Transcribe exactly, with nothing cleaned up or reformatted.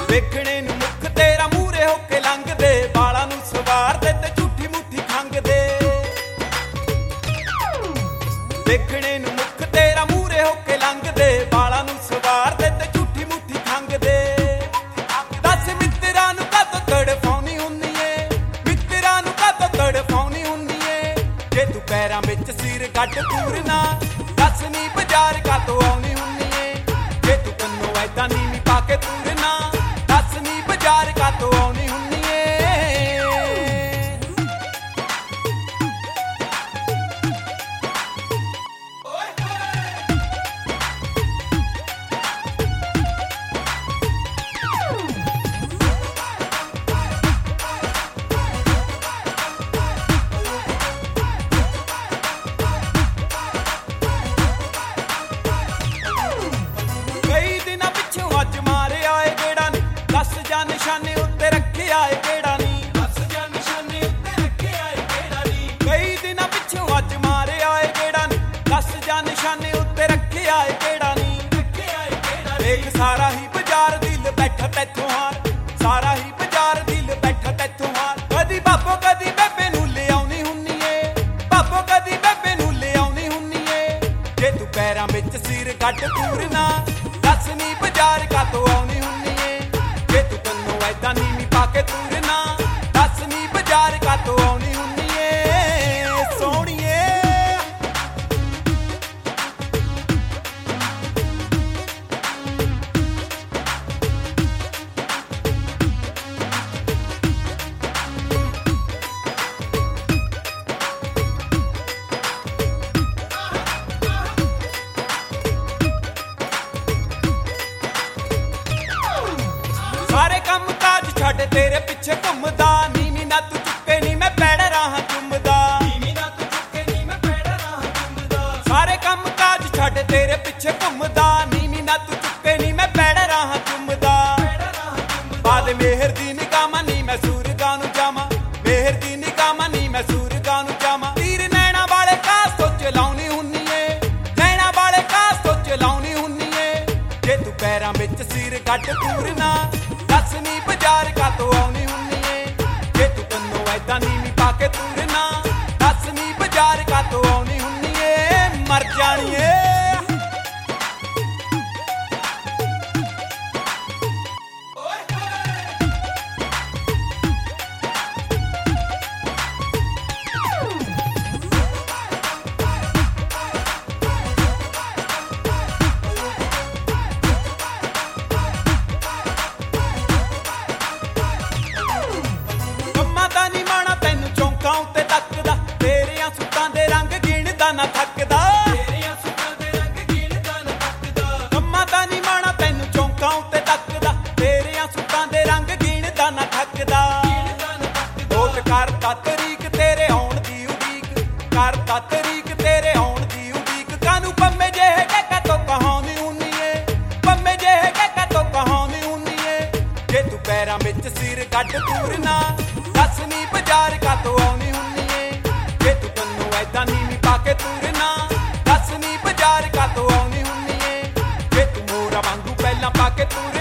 ਵੇਖਣੇ ਨੂੰ ਮੁੱਖ ਤੇਰਾ ਮੂਰੇ ਹੋ ਕੇ ਲੰਘਦੇ, ਵਾਲਾਂ ਨੂੰ ਸਵਾਰਦੇ ਤੇ ਝੂਠੀ ਮੁੱਠੀ ਖੰਗਦੇ। ਵੇਖਣੇ ਨੂੰ ਮੁੱਖ ਤੇਰਾ ਮੂਰੇ ਹੋ ਕੇ ਲੰਘਦੇ, ਵਾਲਾਂ ਨੂੰ ਸਵਾਰਦੇ ਤੇ ਝੂਠੀ ਮੁੱਠੀ ਖੰਗਦੇ। ਦੱਸ ਮਿੱਤਰਾਂ ਨੂੰ ਕਾਹਤੋਂ ਤੜਫਾਉਣੀ ਹੁੰਦੀ ਏ, ਮਿੱਤਰਾਂ ਨੂੰ ਕਾਹਤੋਂ ਤੜਫਾਉਣੀ ਹੁੰਦੀ ਏ। ਜੇ ਤੂੰ ਪੈਰਾਂ ਵਿੱਚ ਸਿਰ ਗੱਡ ਤੁਰਨਾ, ਦੱਸ ਨੀ ਬਾਜ਼ਾਰ ਕਾਹਤੋਂ ਆਉਣੀ ਹੁੰਦੀ ਏ। ਜੇ ਤੂੰ ਕੰਨੋਂ ਐਦਾਂ ਨੀਵੀਂ ਪਾ ਕੇ ਤੁਰਨਾ, ਦੱਸ ਨੀ ਬਾਜ਼ਾਰ ਕਾਹਤੋਂ ਆਉਣੀ ਹੁੰਦੀ ਏ। ਕਈ ਦਿਨਾਂ ਪਿੱਛੋਂ ਅੱਜ ਮਾਰਿਆ ਏ ਗੇੜਾ ਨੀ, ਦੱਸ ਜਾਂ ਨਿਸ਼ਾਨੇ ਉੱਤੇ ਰੱਖਿਆ ਏ ਕਿਹੜਾ ਨੀ। ਦੱਸ ਜਾਂ ਨਿਸ਼ਾਨੇ ਉੱਤੇ ਰੱਖਿਆ ਏ ਕਿਹੜਾ ਨੀ। ਕਈ ਦਿਨਾਂ ਪਿੱਛੋਂ ਅੱਜ ਮਾਰਿਆ ਏ ਗੇੜਾ ਨੀ, ਦੱਸ ਜਾਂ ਨਿਸ਼ਾਨੇ ਉੱਤੇ ਰੱਖਿਆ ਏ ਕਿਹੜਾ ਨੀ। ਰੱਖਿਆ ਏ ਕਿਹੜਾ ਨੀ। ਦੇਖ ਸਾਰਾ ਹੀ ਬਾਜ਼ਾਰ ਦਿਲ ਬੈਠਾ ਤੈਥੋਂ ਹਾਰ, ਸਾਰਾ ਹੀ ਬਾਜ਼ਾਰ ਦਿਲ ਬੈਠਾ ਤੈਥੋਂ ਹਾਰ। ਕਦੀ ਬਾਬੋ ਕਦੀ ਬੇਬੇ ਨੂੰ ਲਿਆਉਣੀ ਹੁੰਨੀ ਏ, ਬਾਬੋ ਕਦੀ ਬੇਬੇ ਨੂੰ ਲਿਆਉਣੀ ਹੁੰਨੀ ਏ। ਜੇ ਤੂੰ ਪੈਰਾਂ ਵਿੱਚ ਸਿਰ ਗੱਡ ਤੁਰਨਾ, ਦੱਸ ਨੀ ਬਾਜ਼ਾਰ ਕਾਹਤੋਂ ਆਉਣੀ ਹੁੰਨੀ ਏ। ਜੇ ਤੂੰ ਕੰਨੋਂ ਐਦਾਂ ਨੀਵੀਂ ਪਾ ਕੇ ਤੁਰਨਾ, ਦੱਸ ਨੀ ਬਾਜ਼ਾਰ ਕਾਹਤੋਂ ਆਉਣੀ ਹੁੰਨੀ ਏ। ਸੋਹਣੀਏ ਸਾਰੇ ਕੰਮ ਕਾਜ ਛੱਡ ਤੇਰੇ ਪਿੱਛੇ ਘੁੰਮਦਾ, ਨੀਵੀਂ ਨਾ ਤੂੰ ਚੁੱਕੇ ਨੀ ਮੈਂ ਪੈੜ ਰਾਹਾਂ ਚੁੰਮਦਾ। ਨੀਵੀਂ ਨਾ ਤੂੰ ਚੁੱਕੇ ਨੀ ਮੈਂ ਪੈੜ ਰਾਹਾਂ ਚੁੰਮਦਾ। ਸਾਰੇ ਕੰਮ ਕਾਜ ਛੱਡ ਤੇਰੇ ਪਿੱਛੇ ਘੁੰਮਦਾ, ਨੀਵੀਂ ਨਾ ਤੂੰ ਚੁੱਕੇ ਨੀ ਮੈਂ ਪੈੜ ਰਾਹਾਂ ਚੁੰਮਦਾ। ਬਾਦ ਮਿਹਰ ਦੀ ਨਿਗਾਹਾਂ ਨੀ ਮੈਂ ਸੂਰਗਾਂ ਨੂੰ ਜਾਵਾਂ, ਮਿਹਰ ਦੀ ਨਿਗਾਹਾਂ ਨੀ ਮੈਂ ਸੂਰਗਾਂ ਨੂੰ ਜਾਵਾਂ। ਤੀਰ ਨੈਣਾ ਵਾਲੇ ਕਾਸ ਤੋਂ ਚਲਾਉਣੀ ਹੁੰਨੀ ਏ, ਨੈਣਾ ਵਾਲੇ ਕਾਸ ਤੋਂ ਚਲਾਉਣੀ ਹੁੰਨੀ ਏ। ਜੇ ਤੂੰ ਪੈਰਾਂ ਵਿੱਚ ਸਿਰ ਗੱਡ ਤੁਰਨਾ, ਦੱਸ ਨੀ ਬਾਜ਼ਾਰ ਕਾਹਤੋਂ ਆਉਣੀ ਹੁੰਨੀ ਏ। ਜੇ ਤੂੰ ਕੰਨੋਂ ਐਦਾਂ ਨੀਵੀਂ ਪਾ ਕੇ ਤੁਰਨਾ, ਦੱਸ ਨੀ ਬਾਜ਼ਾਰ ਕਾਹਤੋਂ ਆਉਣੀ ਹੁੰਨੀ ਏ। ਮਰ ਜਾਣੀਏ ਉੱਤੇ ਤੱਕਦਾ, ਤੇਰੀਆਂ ਸੁੱਤਾਂ ਦੇ ਰੰਗ ਗਿਣਦਾ ਨਾ ਥੱਕਦਾ। ਤੇਰੀਆਂ ਸੁੱਤਾਂ ਦੇ ਰੰਗ ਗਿਣਦਾ ਨਾ ਥੱਕਦਾ। ਕੰਮਾਂ ਦਾ ਨੀ ਮਾਣਾ ਤੈਨੂੰ ਚੌਂਕਾਂ ਉੱਤੇ ਤੱਕਦਾ, ਤੇਰੀਆਂ ਸੁੱਤਾਂ ਦੇ ਰੰਗ ਗਿਣਦਾ ਨਾ ਥੱਕਦਾ। ਹੋਟ ਕਰਦਾ ਤਰੀਕ ਤੇਰੇ ਆਉਣ ਦੀ ਉਡੀਕ, ਕਰਦਾ ਤਰੀਕ ਤੇਰੇ ਆਉਣ ਦੀ ਉਡੀਕ। ਕਾਨੂੰ ਪੰਮੇ ਜਿਹੇ ਟੈਕਾ ਤੋਂ ਕਹਾਉਣੀ ਹੁੰਨੀ ਏ, ਪੰਮੇ ਜਿਹੇ ਟੈਕਾ ਤੋਂ ਕਹਾਉਣੀ ਹੁੰਨੀ ਏ। ਜੇ ਤੂੰ ਪੈਰਾਂ ਵਿੱਚ ਸਿਰ ਗੱਡ ਤੁਰਨਾ, ਦੱਸ ਨੀ ਬਾਜ਼ਾਰ ਕਾਹਤੋਂ ਆਉਣੀ ਹੁੰਨੀ ਏ। ਜੇ ਤੂੰ ਕੰਨੋਂ ਐਦਾਂ ਨੀਵੀਂ ਪਾ ਕੇ ਤੁਰਨਾ, ਦੱਸ ਨੀ ਬਾਜ਼ਾਰ ਕਾਹਤੋਂ ਆਉਣੀ ਹੁੰਨੀ ਏ। ਜੇ ਤੂੰ ਮੋਰਾਂ ਵਾਂਗੂ ਪਹਿਲਾਂ ਪਾ ਕੇ ਤੁਰ